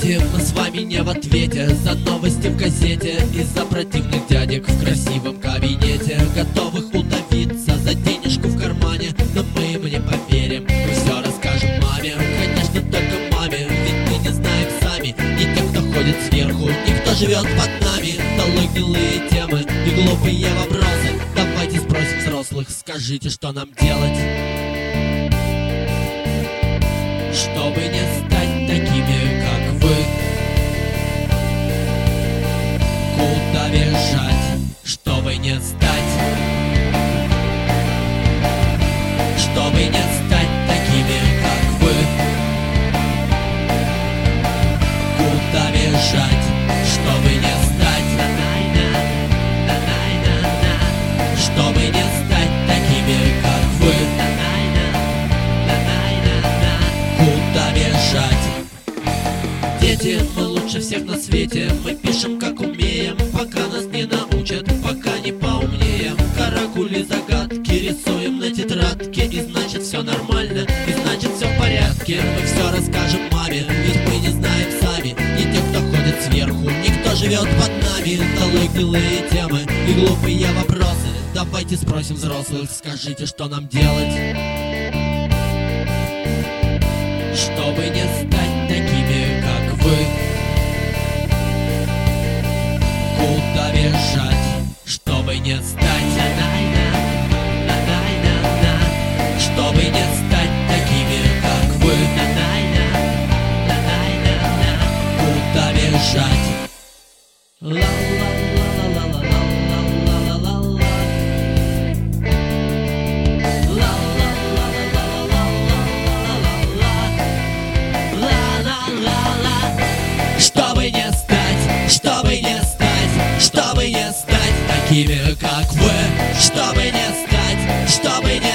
Дети, мы с вами не в ответе за новости в газете и за противных дядек в красивом кабинете, готовых удавиться за денежку в кармане. Но мы им не поверим, мы все расскажем маме. Конечно, только маме, ведь мы не знаем сами ни тех, кто ходит сверху, ни кто живет под нами. Долой гнилые темы и глупые вопросы. Давайте спросим взрослых, скажите, что нам делать, чтобы не стать такими, как вы. Куда бежать, чтобы не стать, чтобы не стать такими, как вы. Куда бежать, чтобы не стать, чтобы не стать такими, как вы. Куда бежать? Дети, мы лучше всех на свете, мы пишем как умеем, пока нас не научат, пока не поумнеем. Каракули, загадки рисуем на тетрадке, и значит все нормально, и значит все в порядке. Мы все расскажем маме, ведь мы не знаем сами ни тех, кто ходит сверху, ни кто живет под нами. Долой гнилые темы и глупые вопросы. Давайте спросим взрослых, скажите, что нам делать, чтобы не стать такими, как вы. Куда бежать, чтобы не стать, чтобы не стать такими, как вы. Куда бежать? Чтобы не стать, чтобы не стать, чтобы не стать такими, как вы. Чтобы не стать, чтобы не